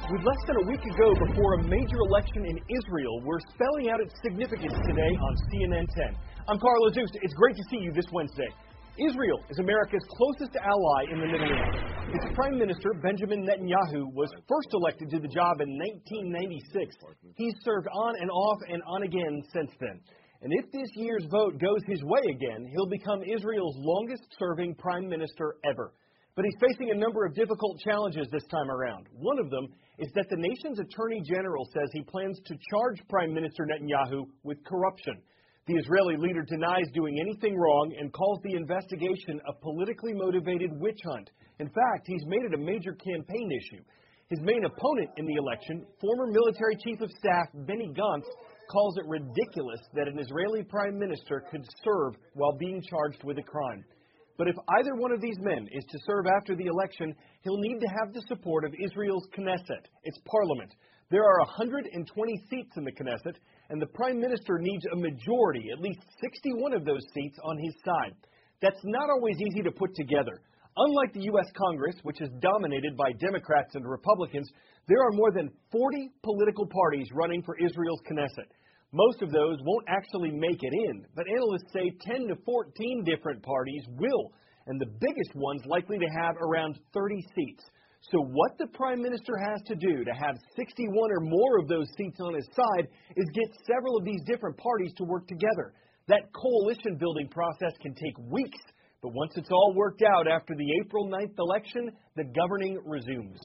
With less than a week ago before a major election in Israel, we're spelling out its significance today on CNN 10. I'm Carl Azuz. It's great to see you this Wednesday. Israel is America's closest ally in the Middle East. Its Prime Minister, Benjamin Netanyahu, was first elected to the job in 1996. He's served on and off and on again since then. And if this year's vote goes his way again, he'll become Israel's longest-serving Prime Minister ever. But he's facing a number of difficult challenges this time around. One of them is that the nation's Attorney General says he plans to charge Prime Minister Netanyahu with corruption. The Israeli leader denies doing anything wrong and calls the investigation a politically motivated witch hunt. In fact, he's made it a major campaign issue. His main opponent in the election, former military chief of staff Benny Gantz, calls it ridiculous that an Israeli prime minister could serve while being charged with a crime. But if either one of these men is to serve after the election, he'll need to have the support of Israel's Knesset, its parliament. There are 120 seats in the Knesset, and the prime minister needs a majority, at least 61 of those seats, on his side. That's not always easy to put together. Unlike the U.S. Congress, which is dominated by Democrats and Republicans, there are more than 40 political parties running for Israel's Knesset. Most of those won't actually make it in, but analysts say 10 to 14 different parties will, and the biggest one's likely to have around 30 seats. So what the Prime Minister has to do to have 61 or more of those seats on his side is get several of these different parties to work together. That coalition building process can take weeks, but once it's all worked out after the April 9th election, the governing resumes.